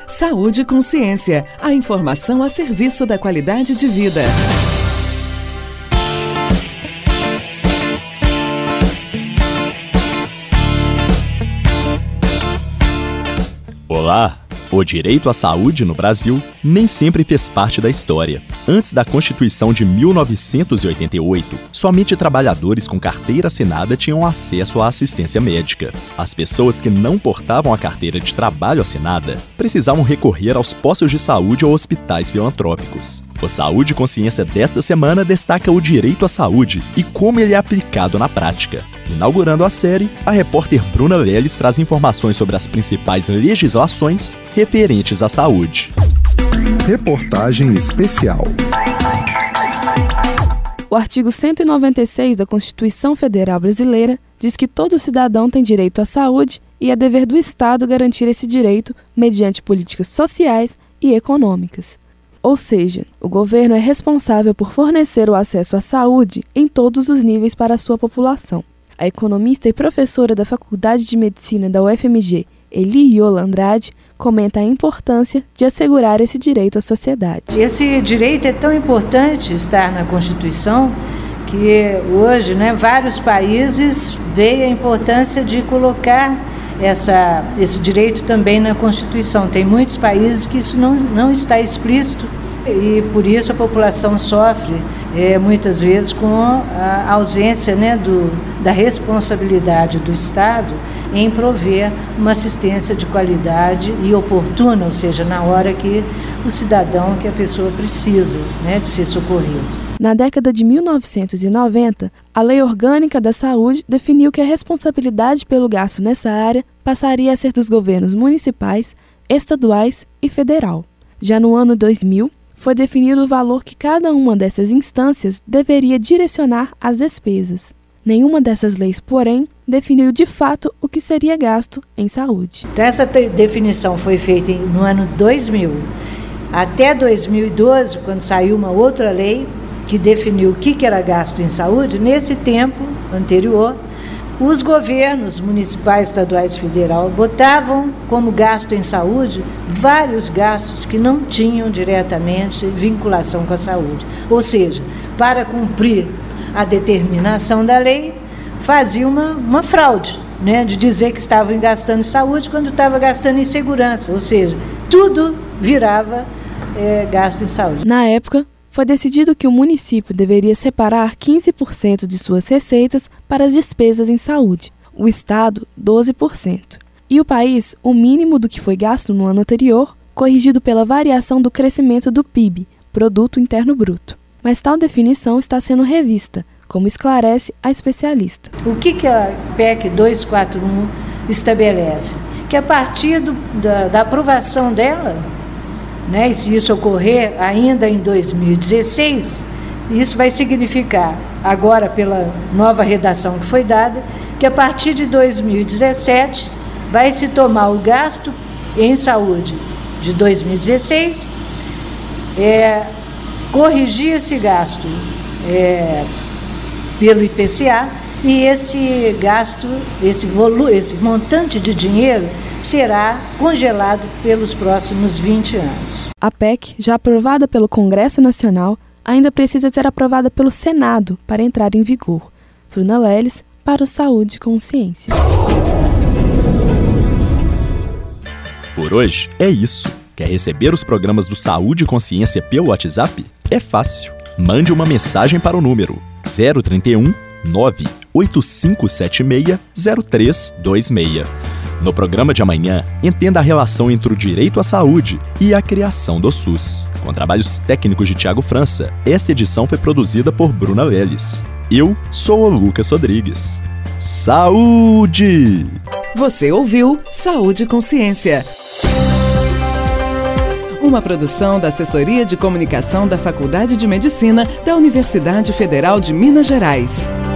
Saúde e Consciência, a informação a serviço da qualidade de vida. Olá! O direito à saúde no Brasil nem sempre fez parte da história. Antes da Constituição de 1988, somente trabalhadores com carteira assinada tinham acesso à assistência médica. As pessoas que não portavam a carteira de trabalho assinada precisavam recorrer aos postos de saúde ou hospitais filantrópicos. O Saúde e Consciência desta semana destaca o direito à saúde e como ele é aplicado na prática. Inaugurando a série, a repórter Bruna Leles traz informações sobre as principais legislações referentes à saúde. Reportagem especial. O artigo 196 da Constituição Federal Brasileira diz que todo cidadão tem direito à saúde e é dever do Estado garantir esse direito mediante políticas sociais e econômicas. Ou seja, o governo é responsável por fornecer o acesso à saúde em todos os níveis para a sua população. A economista e professora da Faculdade de Medicina da UFMG, Eli Iola Andrade, comenta a importância de assegurar esse direito à sociedade. Esse direito é tão importante estar na Constituição que hoje, vários países veem a importância de colocar esse direito também na Constituição. Tem muitos países que isso não está explícito e por isso a população sofre muitas vezes com a ausência da responsabilidade do Estado em prover uma assistência de qualidade e oportuna, ou seja, na hora que o cidadão, que a pessoa precisa de ser socorrido. Na década de 1990, a Lei Orgânica da Saúde definiu que a responsabilidade pelo gasto nessa área passaria a ser dos governos municipais, estaduais e federal. Já no ano 2000, foi definido o valor que cada uma dessas instâncias deveria direcionar às despesas. Nenhuma dessas leis, porém, definiu de fato o que seria gasto em saúde. Então, essa definição foi feita no ano 2000. Até 2012, quando saiu uma outra lei que definiu o que era gasto em saúde, nesse tempo anterior, os governos municipais, estaduais e federal botavam como gasto em saúde vários gastos que não tinham diretamente vinculação com a saúde. Ou seja, para cumprir a determinação da lei, fazia uma fraude, de dizer que estavam gastando em saúde quando estava gastando em segurança. Ou seja, tudo virava gasto em saúde. Na época, foi decidido que o município deveria separar 15% de suas receitas para as despesas em saúde, o Estado 12%, e o país o mínimo do que foi gasto no ano anterior, corrigido pela variação do crescimento do PIB, Produto Interno Bruto. Mas tal definição está sendo revista, como esclarece a especialista. O que a PEC 241 estabelece? Que a partir da aprovação dela, e se isso ocorrer ainda em 2016, isso vai significar, agora pela nova redação que foi dada, que a partir de 2017 vai se tomar o gasto em saúde de 2016, corrigir esse gasto pelo IPCA e esse gasto, esse montante de dinheiro será congelado pelos próximos 20 anos. A PEC, já aprovada pelo Congresso Nacional, ainda precisa ser aprovada pelo Senado para entrar em vigor. Bruna Leles, para o Saúde e Consciência. Por hoje é isso. Quer receber os programas do Saúde e Consciência pelo WhatsApp? É fácil. Mande uma mensagem para o número 031 98576 0326. No programa de amanhã, entenda a relação entre o direito à saúde e a criação do SUS. Com trabalhos técnicos de Tiago França, esta edição foi produzida por Bruna Leles. Eu sou o Lucas Rodrigues. Saúde! Você ouviu Saúde e Consciência. Uma produção da Assessoria de Comunicação da Faculdade de Medicina da Universidade Federal de Minas Gerais.